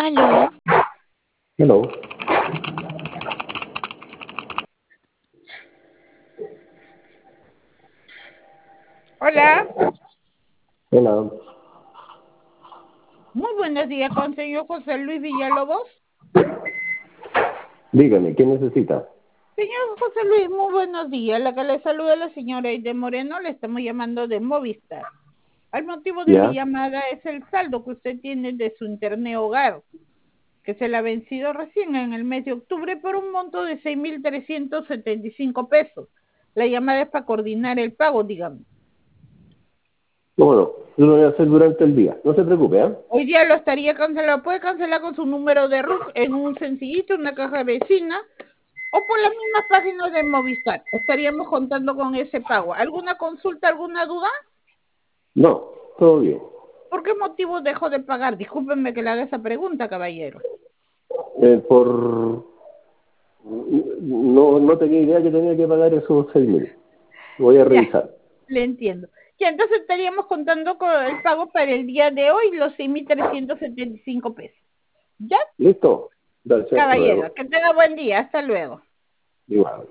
Aló. Hello. Hola. Hola. Muy buenos días, con señor José Luis Villalobos. Dígame, ¿qué necesita? Señor José Luis, muy buenos días. La que le saluda es la señora Aide Moreno. Le estamos llamando de Movistar. El motivo de mi ¿Ya? llamada es el saldo que usted tiene de su internet hogar, que se le ha vencido recién en el mes de octubre por un monto de 6.375 pesos. La llamada es para coordinar el pago, dígame. Bueno, yo lo voy a hacer durante el día. No se preocupe, ¿eh? Hoy día lo estaría cancelado. Puede cancelar con su número de RUC en un sencillito, una caja vecina, o por las mismas páginas de Movistar. Estaríamos contando con ese pago. ¿Alguna consulta, alguna duda? No, todo bien. ¿Por qué motivo dejó de pagar? Discúlpenme que le haga esa pregunta, caballero. Por... No tenía idea que tenía que pagar esos 6.000. Voy a Ya, revisar. le entiendo. Ya, entonces estaríamos contando con el pago para el día de hoy, los 6.375 pesos. ¿Ya? ¿Listo? Gracias, hasta Caballero, luego. que tenga buen día. Hasta luego. Igual.